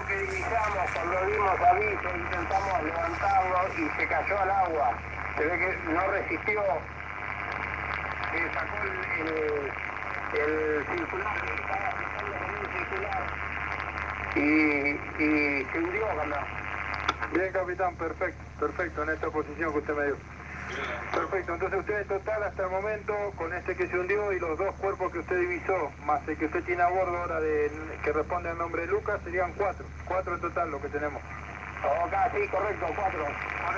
que divisamos, cuando dimos aviso, intentamos levantarlo y se cayó al agua. Se ve que no resistió, sacó el circular, estaba fijando con un circular y se hundió, ¿verdad? Bien, capitán, perfecto, en esta posición que usted me dio. Perfecto, entonces usted en total hasta el momento, con este que se hundió y los dos cuerpos que usted divisó, más el que usted tiene a bordo ahora que responde al nombre de Lucas, serían cuatro en total lo que tenemos. Ok, sí, correcto, 4.